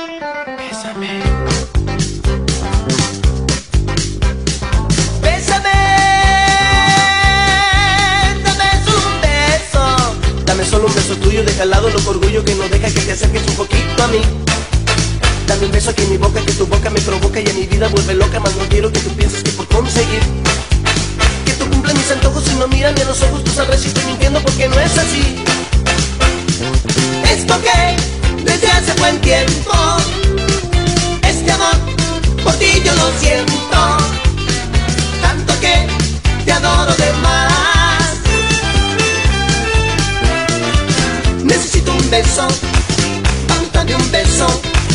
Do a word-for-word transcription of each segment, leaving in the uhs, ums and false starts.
Bésame. Bésame, dame un beso. Dame solo un beso tuyo, deja al lado loco orgullo que no deja que te acerques un poquito a mí. Dame un beso aquí en mi boca, que tu boca me provoca y a mi vida vuelve loca. Más no quiero que tú pienses que por conseguir que tú cumplas mis antojos y no miran a los ojos, tú sabrás si estoy mintiendo porque no es así. Es porque desde hace buen tiempo este amor por ti yo lo siento, tanto que te adoro de más. Necesito un beso, vamos, dame un beso.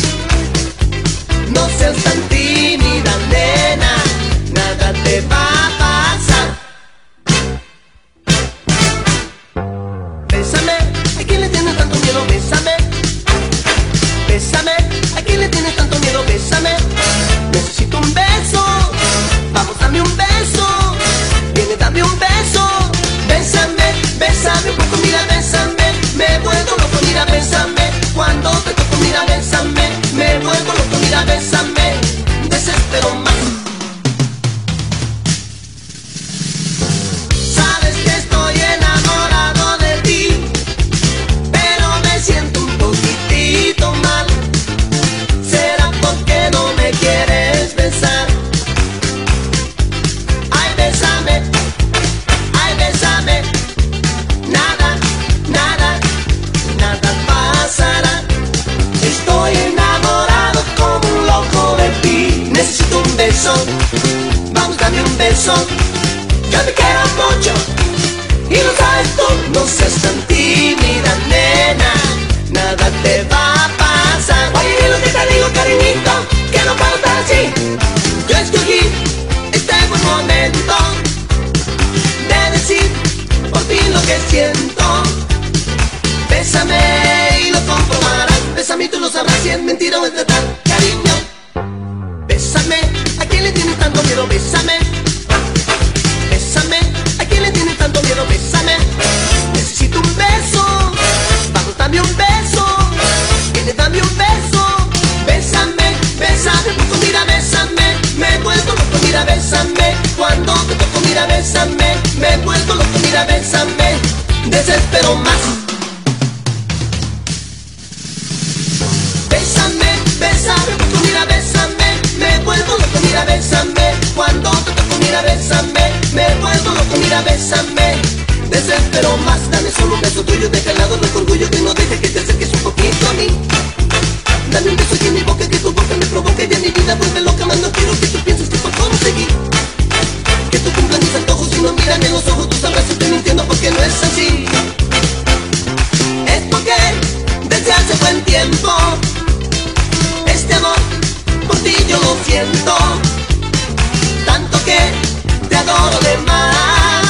No seas tan tímida, nena, nada te va a pasar. Bésame, ¿a quién le tienes tanto miedo? Bésame. Bésame, ¿a quién le tienes tanto miedo? Bésame. Necesito un beso, vamos, dame un beso. Viene, dame un beso. Bésame, bésame un poco, mira, bésame. Me vuelvo loco, mira, bésame. Cuando te toco, mira, bésame. Me vuelvo loco, mira, bésame. Desespero más. Sabes que estoy enamorado de ti, pero me siento un poquitito mal. ¿Será porque no me quieres besar? Ay, bésame, ay, bésame. Nada, nada, nada pasará. Estoy enamorado como un loco de ti. Necesito un beso, vamos, dame un beso. Yo te quiero mucho y lo sabes tú. No seas tan tímida, nena, nada te va a pasar. Oye, y lo que te digo, cariñito, que no puedo estar así. Yo escogí este buen momento de decir por fin lo que siento. Bésame y lo comprobarás. Bésame y tú lo sabrás si es mentira o es verdad, cariño. Bésame, ¿a quién le tienes tanto miedo? Bésame. Bésame, ¿a quién le tienes tanto miedo? Bésame. Necesito un beso, vamos, dame un beso. Viene, dame un beso. Bésame, bésame un poco, mira, bésame. Me vuelvo loco, mira, bésame. Cuando te toco, mira, bésame. Me vuelvo loco, mira, bésame. Desespero más. Bésame, bésame, un poco, mira, bésame. Me vuelvo loco, mira, bésame. Cuando te toco, mira, bésame. Me vuelvo loco, mira, bésame. Desespero más, dame solo un beso tuyo. Deja al lado el orgullo que no deje que te acerques un poquito a mí. Dame un beso aquí en mi boca, que tu boca me provoque y a mi vida vuelve loca. Más no quiero que tú pienses que por conseguir que tú cumplas mis antojos y no miran en los ojos, tú sabrás si estoy mintiendo porque no es así. Es porque desde hace buen tiempo este amor por ti yo lo siento, tanto que te adoro de más.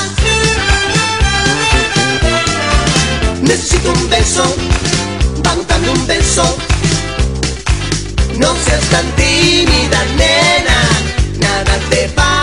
Necesito un beso, vamos, dame un beso. No seas tan tímida, nena, nada te va